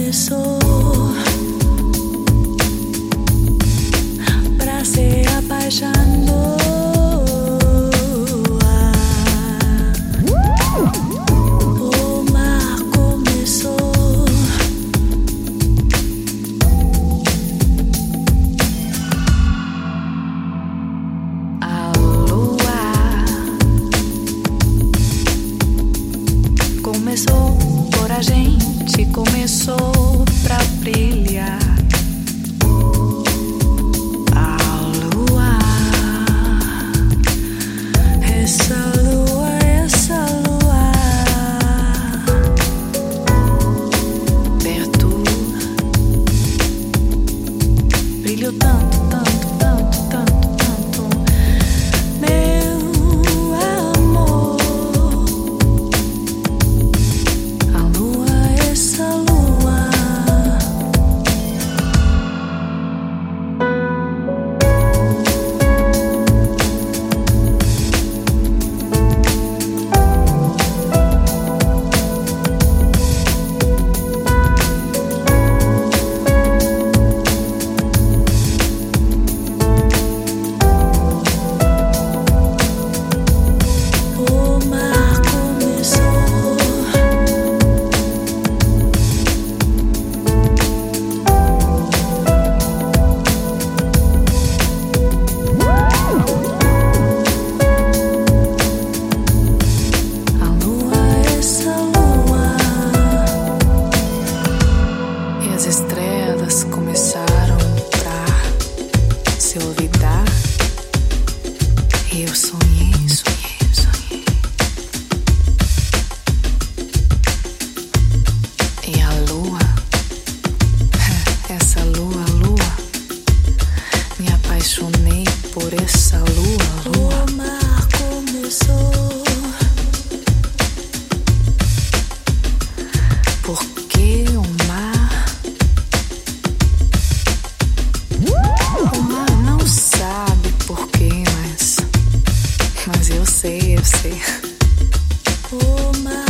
começou pra se apaixonou. O mar começou a lua começou por a gente, começou pra brilhar. A lua, essa lua, essa lua, perto, brilhou tanto, tanto, tanto, tanto, tanto, meu amor. A lua, essa lua, o mar começou a lua, essa lua, e as estrelas começaram pra se olvidar. E eu sonhei, sonhei, sonhei. E a lua, essa lua, lua, me apaixonei por essa lua, lua. O mar começou porque o mar não sabe porquê, mas eu sei, eu sei. O mar